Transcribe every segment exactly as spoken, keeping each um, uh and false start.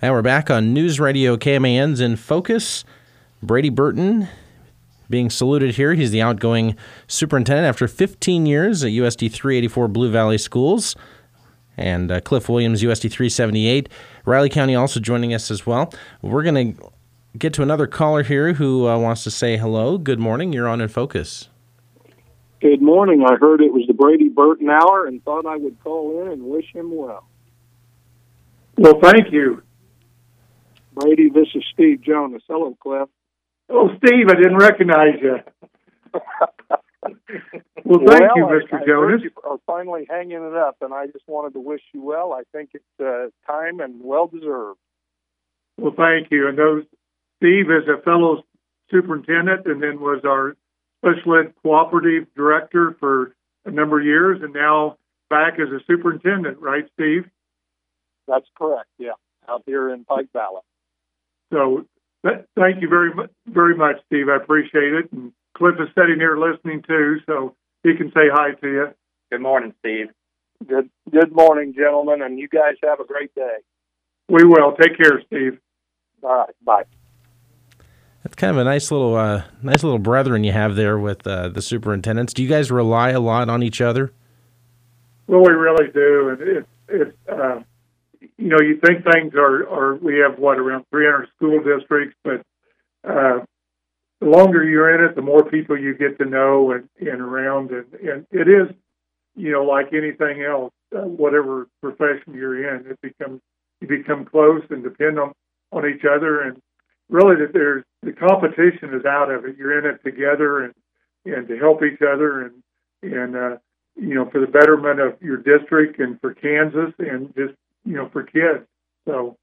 And we're back on News Radio K M A N's In Focus. Brady Burton being saluted here. He's the outgoing superintendent after fifteen years at U S D three eighty-four Blue Valley Schools. And uh, Cliff Williams, U S D three seventy-eight. Riley County also joining us as well. We're going to get to another caller here who uh, wants to say hello. Good morning. You're on In Focus. Good morning. I heard it was the Brady Burton hour and thought I would call in and wish him well. Well, thank you. Brady, this is Steve Jonas. Hello, Cliff. Oh, Steve, I didn't recognize you. Well, thank well, you, Mister I, I Jonas. You are finally hanging it up, and I just wanted to wish you well. I think it's uh, time and well-deserved. Well, thank you. And those, Steve is a fellow superintendent and then was our special ed cooperative director for a number of years, and now back as a superintendent, right, Steve? That's correct, yeah, out here in Pike Valley. So th- thank you very much, very much, Steve. I appreciate it. And Cliff is sitting here listening too, so he can say hi to you. Good morning, Steve. Good Good morning, gentlemen, and you guys have a great day. We will. Take care, Steve. All right, bye. That's kind of a nice little, uh, nice little brethren you have there with uh, the superintendents. Do you guys rely a lot on each other? Well, we really do, and it's it's uh, you know, you think things are are we have what around three hundred school districts, but uh, the longer you're in it, the more people you get to know and, and around, and, and it is, you know, like anything else, uh, whatever profession you're in, it becomes you become close and depend on, on each other, and really that there's the competition is out of it. You're in it together and and to help each other and and uh, you know, for the betterment of your district and for Kansas and just, you know, for kids. So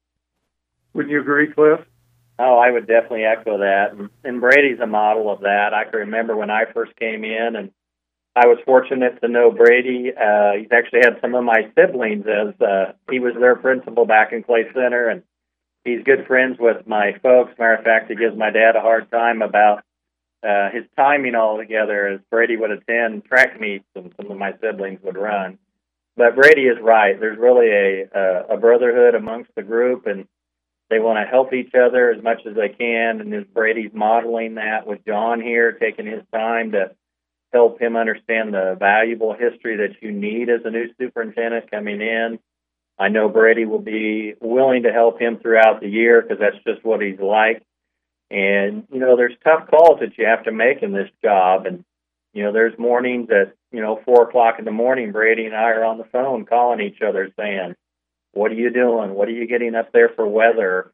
wouldn't you agree, Cliff? Oh, I would definitely echo that. And Brady's a model of that. I can remember when I first came in, and I was fortunate to know Brady. Uh, he's actually had some of my siblings as uh, he was their principal back in Clay Center, and he's good friends with my folks. Matter of fact, he gives my dad a hard time about uh, his timing altogether, as Brady would attend track meets and some of my siblings would run. But Brady is right. There's really a, a, a brotherhood amongst the group, and they want to help each other as much as they can. And as Brady's modeling that with John here, taking his time to help him understand the valuable history that you need as a new superintendent coming in. I know Brady will be willing to help him throughout the year because that's just what he's like. And, you know, there's tough calls that you have to make in this job. And, you know, there's mornings at, you know, four o'clock in the morning, Brady and I are on the phone calling each other saying, what are you doing? What are you getting up there for weather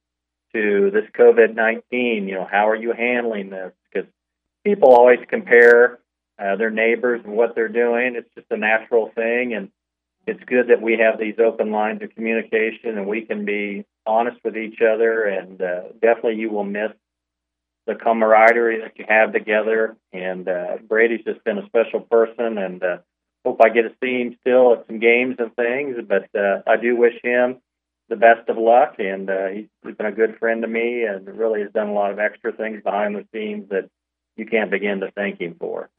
to this COVID nineteen? You know, how are you handling this? Because people always compare uh, their neighbors and what they're doing. It's just a natural thing. And it's good that we have these open lines of communication and we can be honest with each other. And uh, definitely you will miss the camaraderie that you have together. And uh, Brady's just been a special person, and uh, hope I get to see him still at some games and things. But uh, I do wish him the best of luck, and uh, he's, he's been a good friend to me and really has done a lot of extra things behind the scenes that you can't begin to thank him for.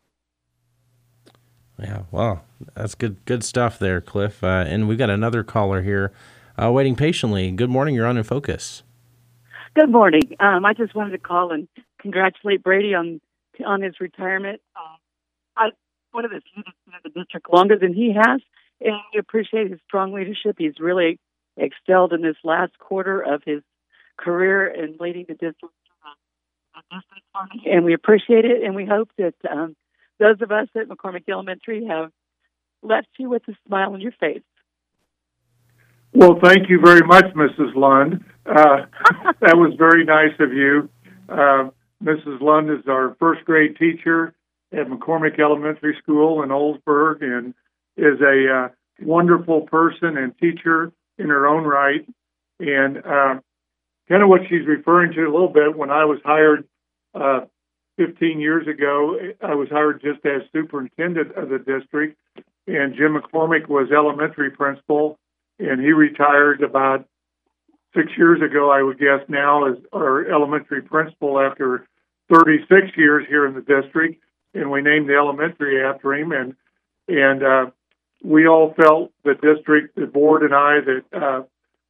Yeah, well, that's good good stuff there, Cliff. Uh, and we've got another caller here uh, waiting patiently. Good morning. You're on In Focus. Good morning. Um, I just wanted to call and congratulate Brady on on his retirement. Um, I one of the few that's been in the district longer than he has, and we appreciate his strong leadership. He's really excelled in this last quarter of his career in leading the district to the, the district party, and we appreciate it. And we hope that um, those of us at McCormick Elementary have left you with a smile on your face. Well, thank you very much, Missus Lund. Uh, that was very nice of you. Uh, Missus Lund is our first grade teacher at McCormick Elementary School in Oldsburg and is a uh, wonderful person and teacher in her own right. And uh, kind of what she's referring to a little bit, when I was hired uh, fifteen years ago, I was hired just as superintendent of the district, and Jim McCormick was elementary principal. And he retired about six years ago, I would guess now, as our elementary principal after thirty-six years here in the district. And we named the elementary after him. And and uh, we all felt, the district, the board and I, that uh,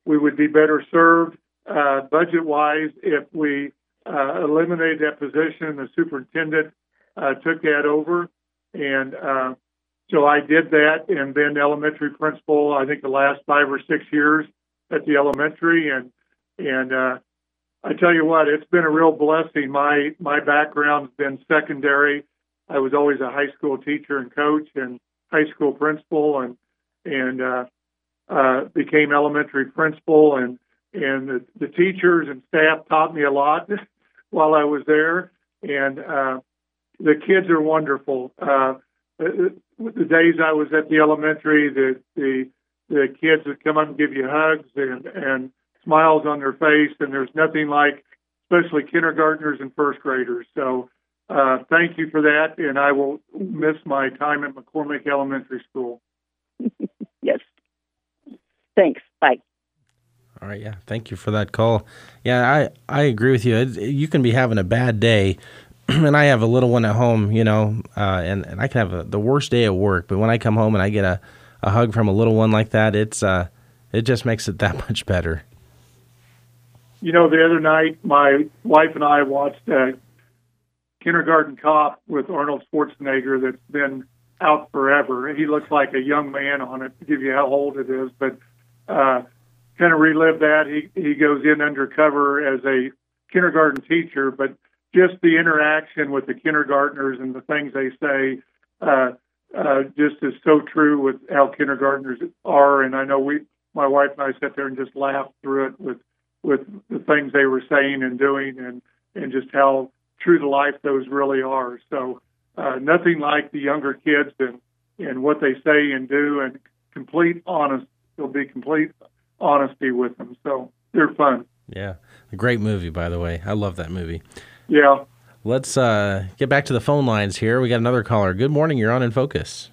we would be better served uh, budget-wise if we uh, eliminated that position. The superintendent uh, took that over, and uh, so I did that, and been elementary principal, I think, the last five or six years at the elementary, and and uh, I tell you what, it's been a real blessing. My my background's been secondary. I was always a high school teacher and coach, and high school principal, and and uh, uh, became elementary principal, and and the, the teachers and staff taught me a lot while I was there, and uh, the kids are wonderful. Uh, the, the days I was at the elementary, the the the kids would come up and give you hugs and and smiles on their face, and there's nothing like, especially kindergartners and first graders. So uh, thank you for that, and I will miss my time at McCormick Elementary School. Yes. Thanks. Bye. All right, yeah, thank you for that call. Yeah, I, I agree with you. It, you can be having a bad day, and I have a little one at home, you know, uh, and, and I can have a, the worst day at work, but when I come home and I get a, a hug from a little one like that, it's uh, it just makes it that much better. You know, the other night, my wife and I watched uh, Kindergarten Cop with Arnold Schwarzenegger that's been out forever. He looks like a young man on it, to give you how old it is, but uh, kind of relive that. He, he goes in undercover as a kindergarten teacher, but just the interaction with the kindergartners and the things they say uh, uh, just is so true with how kindergartners are. And I know we, my wife and I sat there and just laughed through it with with the things they were saying and doing, and, and just how true to life those really are. So uh, nothing like the younger kids and, and what they say and do, and complete honest, there'll be complete honesty with them. So they're fun. Yeah. A great movie, by the way. I love that movie. Yeah. Let's uh, get back to the phone lines here. We got another caller. Good morning. You're on In Focus.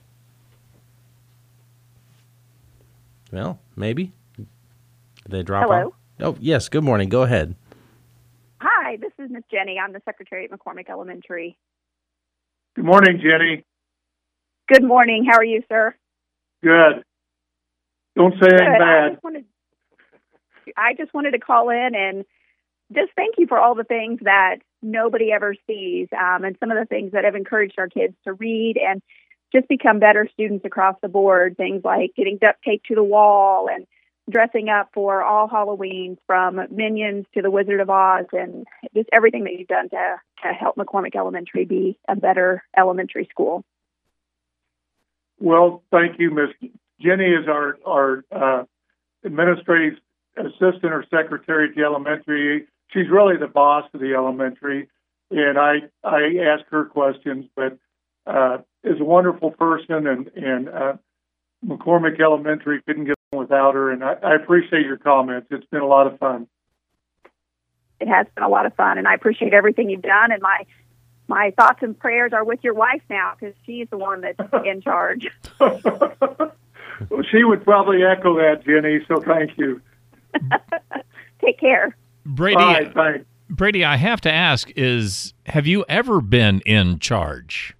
Well, maybe. Did they drop Hello? off? Oh, yes. Good morning. Go ahead. Hi, this is Miss Jenny. I'm the secretary at McCormick Elementary. Good morning, Jenny. Good morning. How are you, sir? Good. Don't say anything Good. I bad. just wanted, I just wanted to call in and just thank you for all the things that nobody ever sees, um, and some of the things that have encouraged our kids to read and just become better students across the board. Things like getting duct tape to the wall and dressing up for all Halloween, from Minions to the Wizard of Oz, and just everything that you've done to, to help McCormick Elementary be a better elementary school. Well, thank you, Miss Jenny is our, our uh, administrative assistant or secretary at the elementary. She's really the boss of the elementary, and I I ask her questions, but uh, is a wonderful person, and, and uh, McCormick Elementary couldn't get on without her, and I, I appreciate your comments. It's been a lot of fun. It has been a lot of fun, and I appreciate everything you've done, and my my thoughts and prayers are with your wife now, because she's the one that's in charge. Well, she would probably echo that, Jenny, so thank you. Take care. Brady, Bye, thanks. Brady, I have to ask, is have you ever been in charge?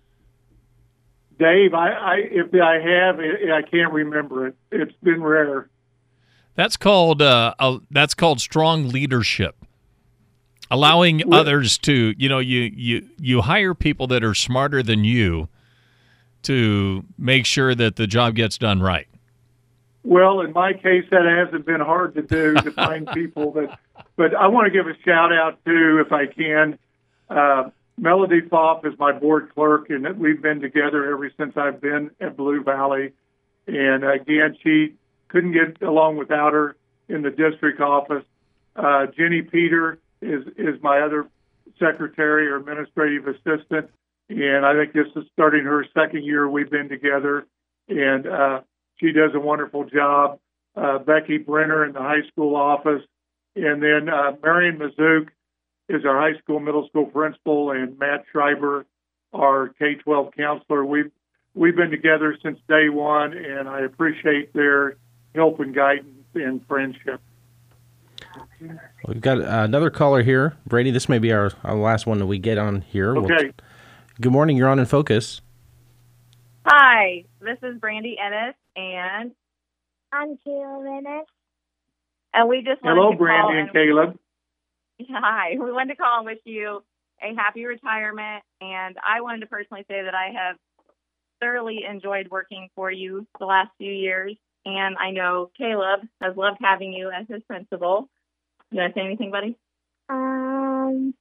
Dave, I, I if I have, I can't remember it. It's been rare. That's called uh, a, that's called strong leadership. Allowing Well, others to, you know, you, you, you hire people that are smarter than you to make sure that the job gets done right. Well, in my case, that hasn't been hard to do, to find people that. But I want to give a shout out to, if I can, uh, Melody Foff is my board clerk, and we've been together ever since I've been at Blue Valley. And again, she couldn't get along without her in the district office. Uh, Jenny Peter is is my other secretary or administrative assistant, and I think this is starting her second year we've been together, and uh, she does a wonderful job. Uh, Becky Brenner in the high school office, and then uh, Marion Mazook is our high school, middle school principal, and Matt Schreiber, our K twelve counselor. We've we've been together since day one, and I appreciate their help and guidance and friendship. We've got uh, another caller here. Brady, this may be our, our last one that we get on here. Okay. We'll, good morning. You're on In Focus. Hi, this is Brandy Ennis, and I'm Kayla Ennis. And we just wanted Hello, to call Brandy and Caleb. Hi. We wanted to call and wish you a happy retirement. And I wanted to personally say that I have thoroughly enjoyed working for you the last few years. And I know Caleb has loved having you as his principal. You want to say anything, buddy? Um,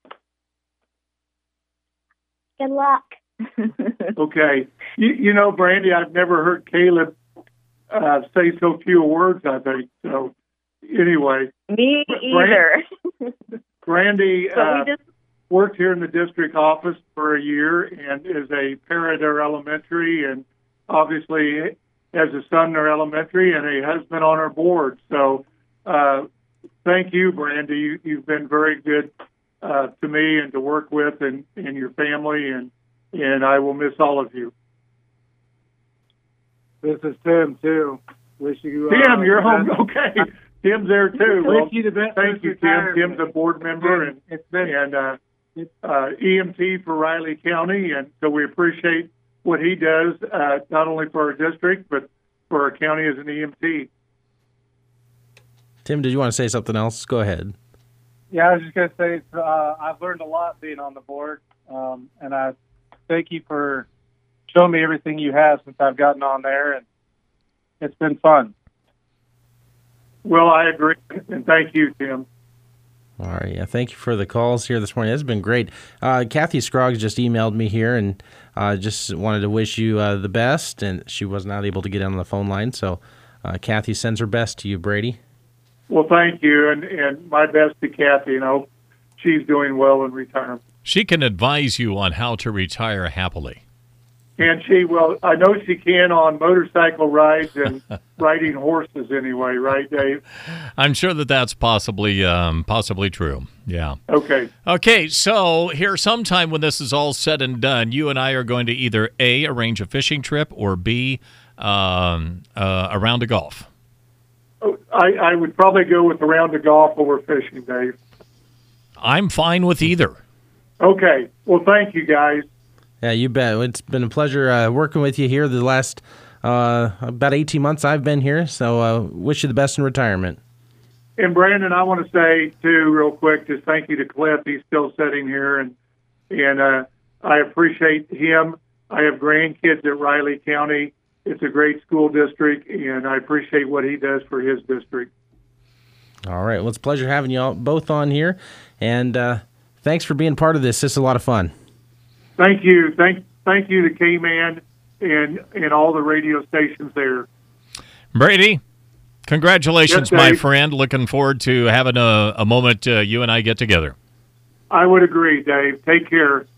good luck. Okay. You, you know, Brandy, I've never heard Caleb uh, say so few words, I think. So, anyway. Me Brandy, either. Brandy So uh, we just worked here in the district office for a year and is a parent at our elementary, and obviously has a son in our elementary and a husband on our board. So, uh, thank you, Brandy. You, you've been very good uh, to me and to work with, and, and your family, and and I will miss all of you. This is Tim, too. Wish you. Tim, uh, you're the home. best. Okay. Tim's there, too. Wish Well, you the best. thank you, Tim. retirement. Tim's a board member and, It's been and uh, uh, E M T for Riley County, and so we appreciate what he does, uh, not only for our district, but for our county as an E M T. Tim, did you want to say something else? Go ahead. Yeah, I was just going to say uh, I've learned a lot being on the board, um, and I thank you for showing me everything you have since I've gotten on there, and it's been fun. Well, I agree, and thank you, Tim. All right. Yeah. Thank you for the calls here this morning. It's been great. Uh, Kathy Scroggs just emailed me here and uh, just wanted to wish you uh, the best. And she was not able to get on the phone line. So uh, Kathy sends her best to you, Brady. Well, thank you, and, and my best to Kathy, and I hope she's doing well in retirement. She can advise you on how to retire happily. And she, well, I know she can on motorcycle rides and riding horses anyway, right, Dave? I'm sure that that's possibly um, possibly true. Yeah. Okay. Okay, so here sometime when this is all said and done, you and I are going to either A, arrange a fishing trip, or B, um, uh, a round of golf. I, I would probably go with a round of golf over fishing, Dave. I'm fine with either. Okay. Well, thank you, guys. Yeah, you bet. It's been a pleasure uh, working with you here the last uh, about eighteen months I've been here. So uh, wish you the best in retirement. And Brandon, I want to say too, real quick, just thank you to Cliff. He's still sitting here, and and uh, I appreciate him. I have grandkids at Riley County. It's a great school district, and I appreciate what he does for his district. All right. Well, it's a pleasure having you all both on here, and uh, thanks for being part of this. This is a lot of fun. Thank you. Thank thank you to K-Man and, and all the radio stations there. Brady, congratulations, Yes, my Dave. friend. Looking forward to having a, a moment uh, you and I get together. I would agree, Dave. Take care.